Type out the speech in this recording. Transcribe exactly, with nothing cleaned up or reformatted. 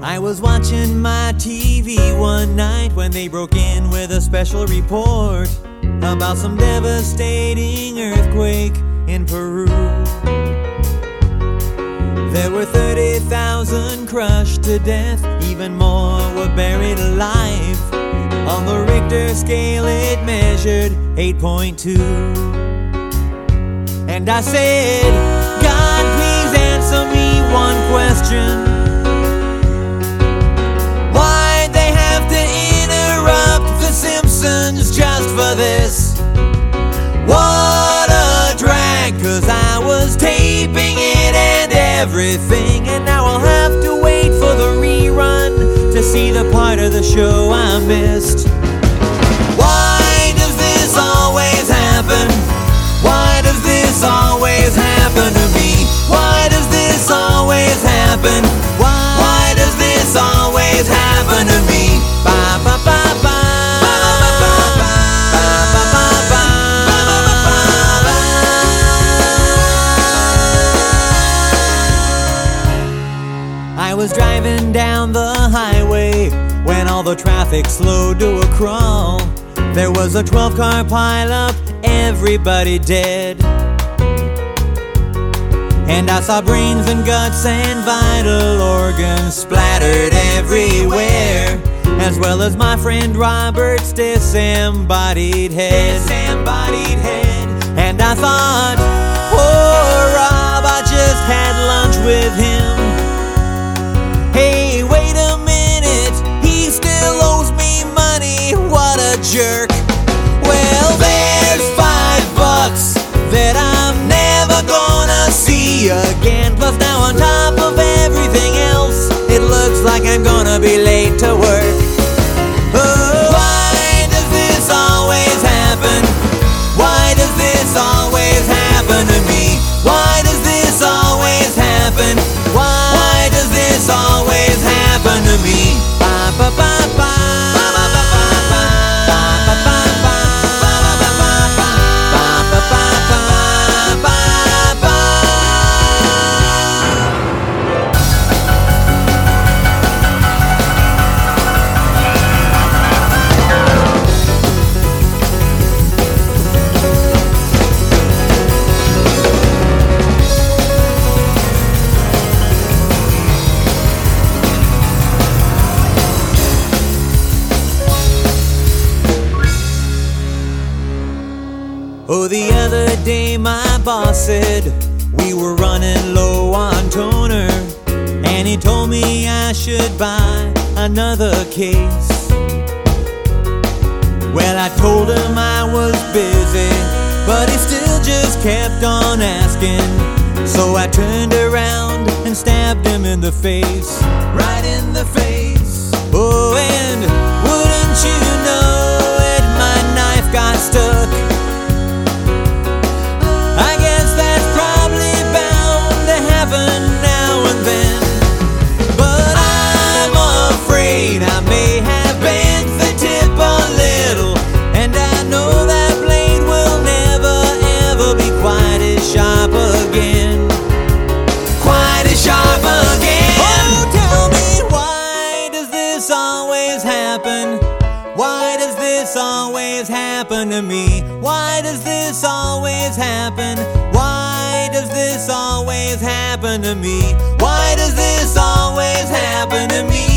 I was watching my T V one night when they broke in with a special report about some devastating earthquake in Peru. There were thirty thousand crushed to death, even more were buried alive. On the Richter scale it measured eight point two. And I said, God, please answer me one question. Why'd they have to interrupt The Simpsons just for this? What a drag, 'cause I was taping it and everything, and now I'll have to wait for the rerun to see the part of the show I missed. Why does this always happen? Why does this always happen to me? Why does this always happen? Why, why does this always happen to me? Ba ba ba ba. I was driving down the highway when all the traffic slowed to a crawl. There was a twelve car pileup, everybody dead. And I saw brains and guts and vital organs splattered everywhere, as well as my friend Robert's disembodied head. Disembodied head. And I thought, poor Rob, I just had lunch with him. Hey, wait a minute, he still owes me money, what a jerk. Well, there's five bucks that I'm never gonna see again. Plus now on top of everything else, it looks like I'm gonna be late to work. Oh, why does this always happen? Why does this always happen to me? Why does this always happen? Why, why does this always happen to me? Ba ba ba ba. Oh, the other day my boss said we were running low on toner, and he told me I should buy another case. Well, I told him I was busy, but he still just kept on asking. So I turned around and stabbed him in the face, right in the face. Oh, and wouldn't you know it, my knife got stuck. I guess that's probably bound to happen now and then, but I'm afraid I may have bent the tip a little, and I know that blade will never ever be quite as sharp again. Quite as sharp again. Oh, tell me, why does this always happen? Why does this always happen to me? Why does this always happen? Why does this always happen to me? Why does this always happen to me?